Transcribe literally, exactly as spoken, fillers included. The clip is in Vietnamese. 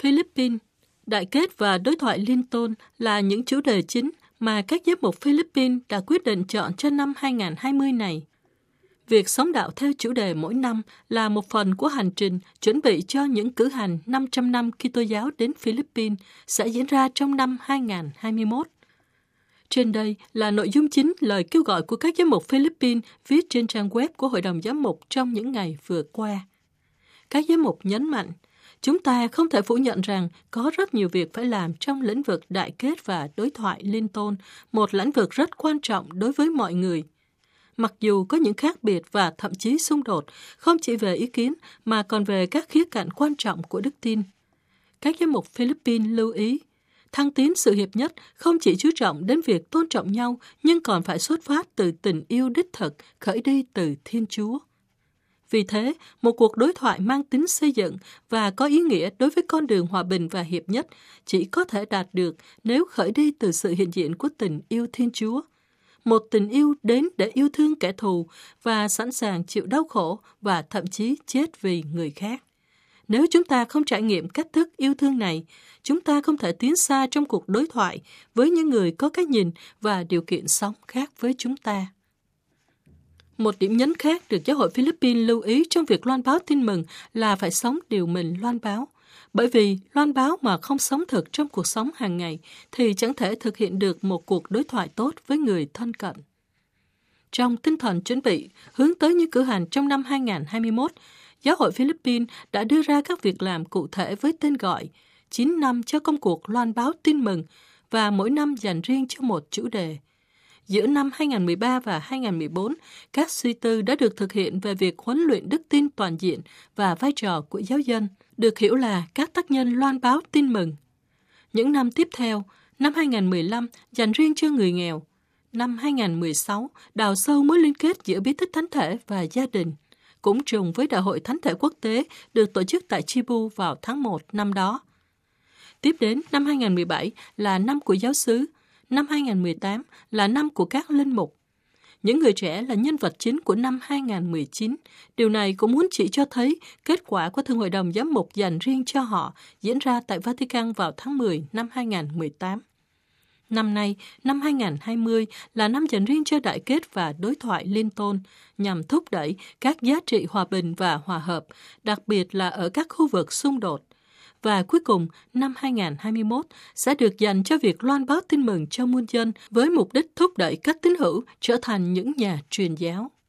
Philippines, đại kết và đối thoại liên tôn là những chủ đề chính mà các giám mục Philippines đã quyết định chọn cho năm hai không hai không này. Việc sống đạo theo chủ đề mỗi năm là một phần của hành trình chuẩn bị cho những cử hành năm trăm năm Kitô giáo đến Philippines sẽ diễn ra trong năm hai không hai mốt. Trên đây là nội dung chính lời kêu gọi của các giám mục Philippines viết trên trang web của Hội đồng Giám mục trong những ngày vừa qua. Các giám mục nhấn mạnh, chúng ta không thể phủ nhận rằng có rất nhiều việc phải làm trong lĩnh vực đại kết và đối thoại liên tôn, một lĩnh vực rất quan trọng đối với mọi người. Mặc dù có những khác biệt và thậm chí xung đột, không chỉ về ý kiến mà còn về các khía cạnh quan trọng của đức tin. Các giám mục Philippines lưu ý, thăng tiến sự hiệp nhất không chỉ chú trọng đến việc tôn trọng nhau, nhưng còn phải xuất phát từ tình yêu đích thực, khởi đi từ Thiên Chúa. Vì thế, một cuộc đối thoại mang tính xây dựng và có ý nghĩa đối với con đường hòa bình và hiệp nhất chỉ có thể đạt được nếu khởi đi từ sự hiện diện của tình yêu Thiên Chúa. Một tình yêu đến để yêu thương kẻ thù và sẵn sàng chịu đau khổ và thậm chí chết vì người khác. Nếu chúng ta không trải nghiệm cách thức yêu thương này, chúng ta không thể tiến xa trong cuộc đối thoại với những người có cái nhìn và điều kiện sống khác với chúng ta. Một điểm nhấn khác được Giáo hội Philippines lưu ý trong việc loan báo tin mừng là phải sống điều mình loan báo. Bởi vì loan báo mà không sống thực trong cuộc sống hàng ngày thì chẳng thể thực hiện được một cuộc đối thoại tốt với người thân cận. Trong tinh thần chuẩn bị hướng tới những cử hành trong năm hai không hai mốt, Giáo hội Philippines đã đưa ra các việc làm cụ thể với tên gọi chín năm cho công cuộc loan báo tin mừng và mỗi năm dành riêng cho một chủ đề. Giữa năm hai không một ba và hai không một bốn, các suy tư đã được thực hiện về việc huấn luyện đức tin toàn diện và vai trò của giáo dân, được hiểu là các tác nhân loan báo tin mừng. Những năm tiếp theo, năm hai không một lăm dành riêng cho người nghèo, năm hai không một sáu đào sâu mối liên kết giữa bí tích thánh thể và gia đình, cũng trùng với Đại hội Thánh thể quốc tế được tổ chức tại Cebu vào tháng một năm đó. Tiếp đến năm hai không một bảy là năm của giáo xứ, năm hai không một tám là năm của các linh mục. Những người trẻ là nhân vật chính của năm hai không một chín. Điều này cũng muốn chỉ cho thấy kết quả của Thượng hội đồng Giám mục dành riêng cho họ diễn ra tại Vatican vào tháng mười năm hai không một tám. Năm nay, năm hai không hai không là năm dành riêng cho đại kết và đối thoại liên tôn, nhằm thúc đẩy các giá trị hòa bình và hòa hợp, đặc biệt là ở các khu vực xung đột. Và cuối cùng, năm hai không hai mốt sẽ được dành cho việc loan báo tin mừng cho muôn dân với mục đích thúc đẩy các tín hữu trở thành những nhà truyền giáo.